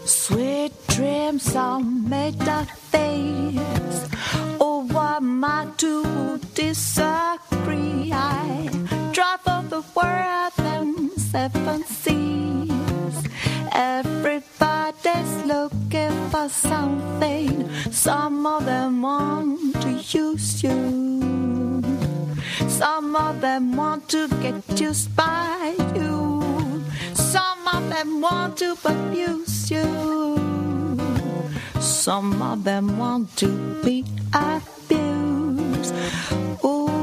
Sweet dreams are made of these. Oh, what am I to disagree? I travel the world and seven seas. Everybody's looking for something. Some of them want to use you. Some of them want to get used by you. Some of them want to abuse you. Some of them want to be abused. Ooh.